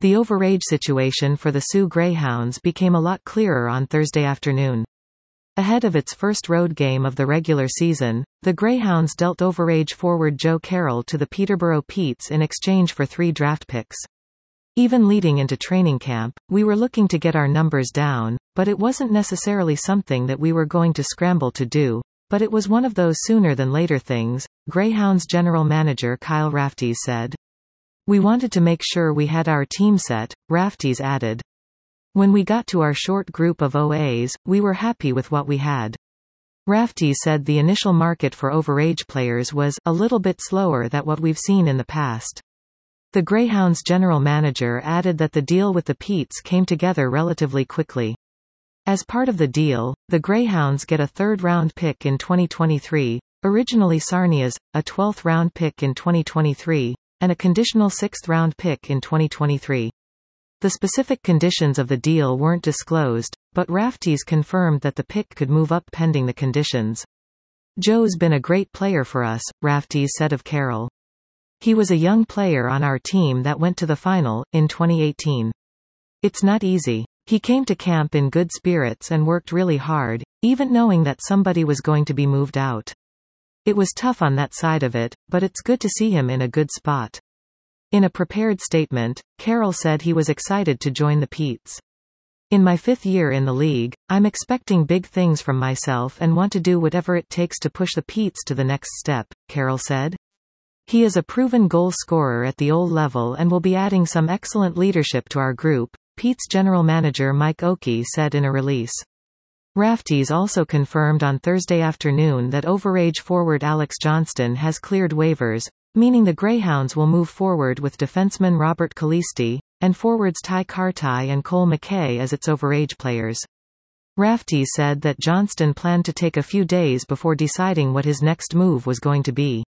The overage situation for the Sioux Greyhounds became a lot clearer on Thursday afternoon. Ahead of its first road game of the regular season, the Greyhounds dealt overage forward Joe Carroll to the Peterborough Petes in exchange for 3 draft picks. Even leading into training camp, we were looking to get our numbers down, but it wasn't necessarily something that we were going to scramble to do, but it was one of those sooner than later things, Greyhounds general manager Kyle Raftees said. We wanted to make sure we had our team set, Raftees added. When we got to our short group of OAs, we were happy with what we had. Raftees said the initial market for overage players was a little bit slower than what we've seen in the past. The Greyhounds general manager added that the deal with the Petes came together relatively quickly. As part of the deal, the Greyhounds get a 3rd-round pick in 2023, originally Sarnia's, a 12th-round pick in 2023, and a conditional 6th-round pick in 2023. The specific conditions of the deal weren't disclosed, but Raftees confirmed that the pick could move up pending the conditions. Joe's been a great player for us, Raftees said of Carroll. He was a young player on our team that went to the final, in 2018. It's not easy. He came to camp in good spirits and worked really hard, even knowing that somebody was going to be moved out. It was tough on that side of it, but it's good to see him in a good spot. In a prepared statement, Carroll said he was excited to join the Petes. In my 5th year in the league, I'm expecting big things from myself and want to do whatever it takes to push the Petes to the next step, Carroll said. He is a proven goal scorer at the old level and will be adding some excellent leadership to our group, Petes general manager Mike Oakey said in a release. Raftees also confirmed on Thursday afternoon that overage forward Alex Johnston has cleared waivers, meaning the Greyhounds will move forward with defenseman Robert Calisti, and forwards Ty Kartai and Cole McKay as its overage players. Raftees said that Johnston planned to take a few days before deciding what his next move was going to be.